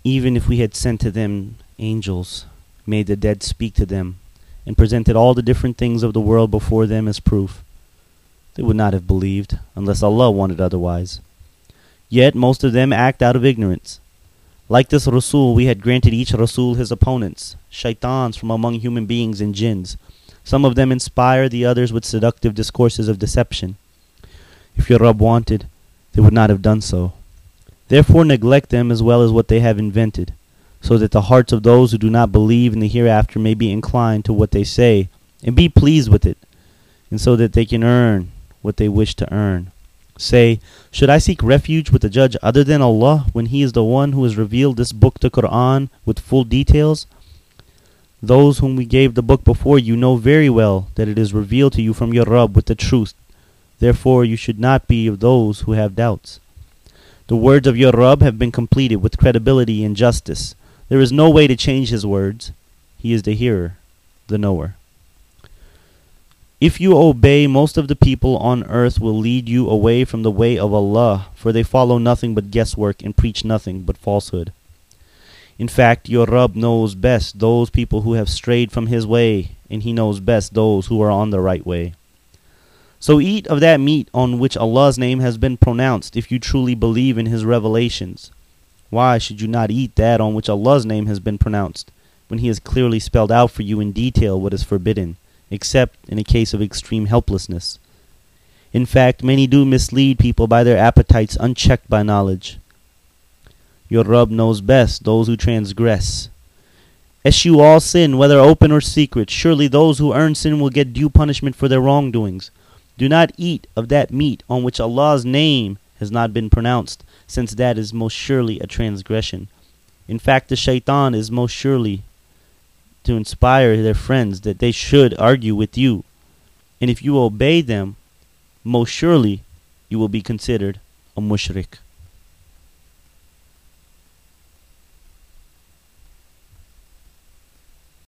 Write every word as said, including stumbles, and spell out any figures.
Even if we had sent to them angels, made the dead speak to them, and presented all the different things of the world before them as proof, they would not have believed, unless Allah wanted otherwise. Yet most of them act out of ignorance. Like this Rasul, we had granted each Rasul his opponents, shaitans from among human beings and jinns. Some of them inspire the others with seductive discourses of deception. If your Rabb wanted, they would not have done so. Therefore neglect them as well as what they have invented, so that the hearts of those who do not believe in the hereafter may be inclined to what they say, and be pleased with it, and so that they can earn what they wish to earn. Say, should I seek refuge with a judge other than Allah, when He is the one who has revealed this book, the Qur'an, with full details? Those whom we gave the book before you know very well that it is revealed to you from your Rabb with the truth. Therefore you should not be of those who have doubts. The words of your Rabb have been completed with credibility and justice. There is no way to change His words. He is the hearer, the knower. If you obey, most of the people on earth will lead you away from the way of Allah, for they follow nothing but guesswork and preach nothing but falsehood. In fact, your Rabb knows best those people who have strayed from His way, and He knows best those who are on the right way. So eat of that meat on which Allah's name has been pronounced, if you truly believe in His revelations. Why should you not eat that on which Allah's name has been pronounced, when He has clearly spelled out for you in detail what is forbidden, except in a case of extreme helplessness? In fact, many do mislead people by their appetites unchecked by knowledge. Your Rabb knows best those who transgress. Eschew all sin, whether open or secret. Surely those who earn sin will get due punishment for their wrongdoings. Do not eat of that meat on which Allah's name has not been pronounced, since that is most surely a transgression. In fact, the shaitan is most surely to inspire their friends that they should argue with you. And if you obey them, most surely you will be considered a mushrik.